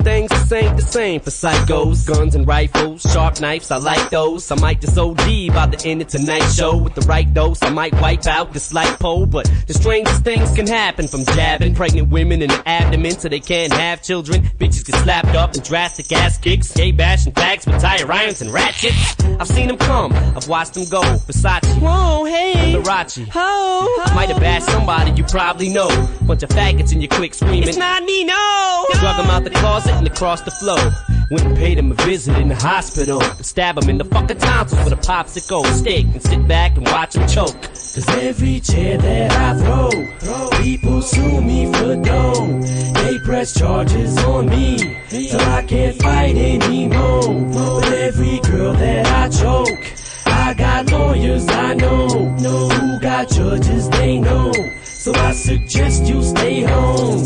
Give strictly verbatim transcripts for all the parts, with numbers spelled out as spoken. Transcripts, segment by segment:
things just ain't the same for psychos. Guns and rifles, sharp knives, I like those. I might just O D by the end of tonight's show. With the right dose, I might wipe out this light pole. But the strangest things can happen, from jabbing pregnant women in the abdomen so they can't have children. Bitches get slapped up in drastic ass kicks. Gay bashing fags with tire irons and ratchets. I've seen them come, I've watched them go. Versace, whoa, hey, Liberace, ho, ho. Might have bashed somebody you probably know. Bunch of faggots in your clique screaming, it's not me, no. Drug them out the closet and across the floor. Went and paid him a visit in the hospital. Stab him in the fucking tonsils with a popsicle stick and sit back and watch him choke. Cause every chair that I throw, throw people sue me for dough. They press charges on me till I can't fight anymore. But every girl that I choke, I got lawyers I know. Who got judges they know. So I suggest you stay home.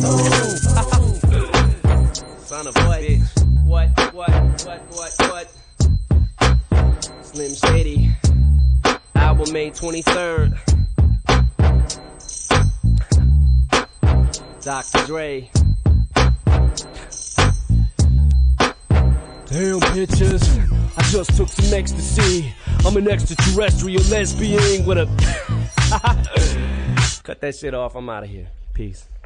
Son of a bitch. What, what, what, what, what? Slim Shady. Album May twenty-third. Doctor Dre. Damn pictures, I just took some ecstasy. I'm an extraterrestrial lesbian with a... Cut that shit off, I'm out of here. Peace.